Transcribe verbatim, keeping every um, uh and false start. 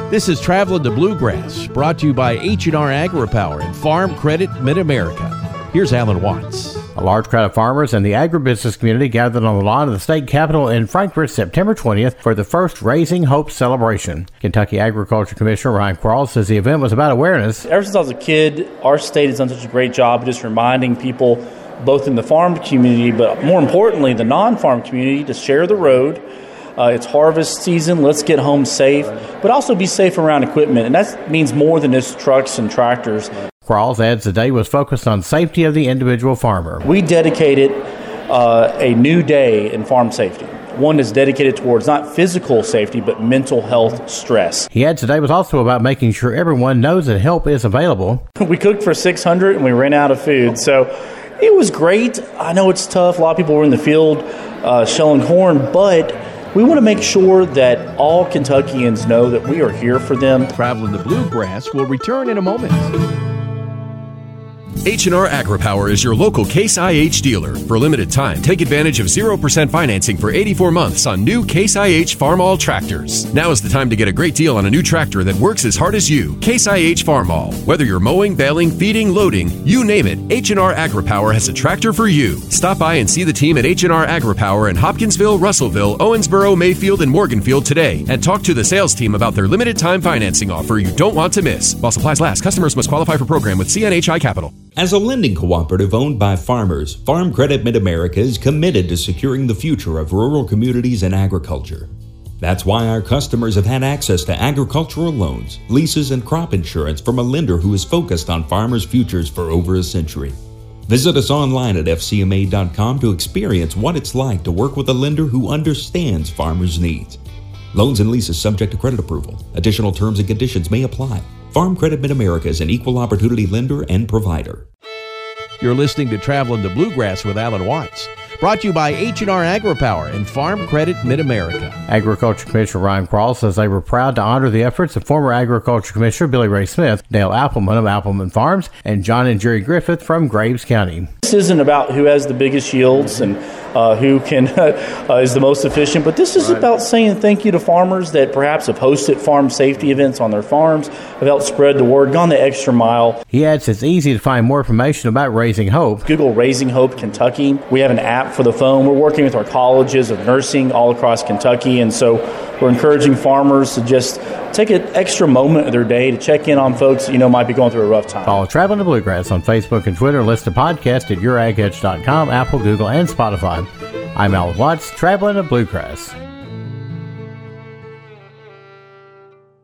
This is Traveling the Bluegrass, brought to you by H and R AgriPower and Farm Credit Mid-America. Here's Alan Watts. A large crowd of farmers and the agribusiness community gathered on the lawn of the state capitol in Frankfort September twentieth for the first Raising Hope celebration. Kentucky Agriculture Commissioner Ryan Quarles says the event was about awareness. Ever since I was a kid, our state has done such a great job of just reminding people, both in the farm community, but more importantly, the non-farm community, to share the road. Uh, it's harvest season. Let's get home safe, but also be safe around equipment. And that means more than just trucks and tractors. Quarles adds the day was focused on safety of the individual farmer. We dedicated uh, a new day in farm safety. One that's dedicated towards not physical safety, but mental health stress. He adds today was also about making sure everyone knows that help is available. We cooked for six hundred and we ran out of food. So it was great. I know it's tough. A lot of people were in the field uh, shelling corn, but we want to make sure that all Kentuckians know that we are here for them. Traveling the Bluegrass will return in a moment. H and R AgriPower is your local Case I H dealer. For a limited time, take advantage of zero percent financing for eighty-four months on new Case I H Farmall tractors. Now is the time to get a great deal on a new tractor that works as hard as you. Case I H Farmall. Whether you're mowing, baling, feeding, loading, you name it, H and R AgriPower has a tractor for you. Stop by and see the team at H and R AgriPower in Hopkinsville, Russellville, Owensboro, Mayfield, and Morganfield today, and talk to the sales team about their limited time financing offer you don't want to miss. While supplies last, customers must qualify for program with C N H I Capital. As a lending cooperative owned by farmers, Farm Credit Mid-America is committed to securing the future of rural communities and agriculture. That's why our customers have had access to agricultural loans, leases, and crop insurance from a lender who is focused on farmers' futures for over a century. Visit us online at f c m a dot com to experience what it's like to work with a lender who understands farmers' needs. Loans and leases subject to credit approval. Additional terms and conditions may apply. Farm Credit Mid-America is an equal opportunity lender and provider. You're listening to Traveling the Bluegrass with Alan Watts, brought to you by H and R AgriPower and Farm Credit Mid-America. Agriculture Commissioner Ryan Quarles says they were proud to honor the efforts of former Agriculture Commissioner Billy Ray Smith, Dale Appleman of Appleman Farms, and John and Jerry Griffith from Graves County. This isn't about who has the biggest yields and uh, who can uh, is the most efficient, but this is right. about saying thank you to farmers that perhaps have hosted farm safety events on their farms, have helped spread the word, gone the extra mile. He adds it's easy to find more information about Raising Hope. Google Raising Hope Kentucky. We have an app for the phone. We're working with our colleges of nursing all across Kentucky, and so we're encouraging farmers to just take an extra moment of their day to check in on folks that you know might be going through a rough time. Follow Traveling the Bluegrass on Facebook and Twitter. Listen to podcasts at your ag edge dot com, Apple, Google, and Spotify. I'm Alan Watts, Traveling the Bluegrass.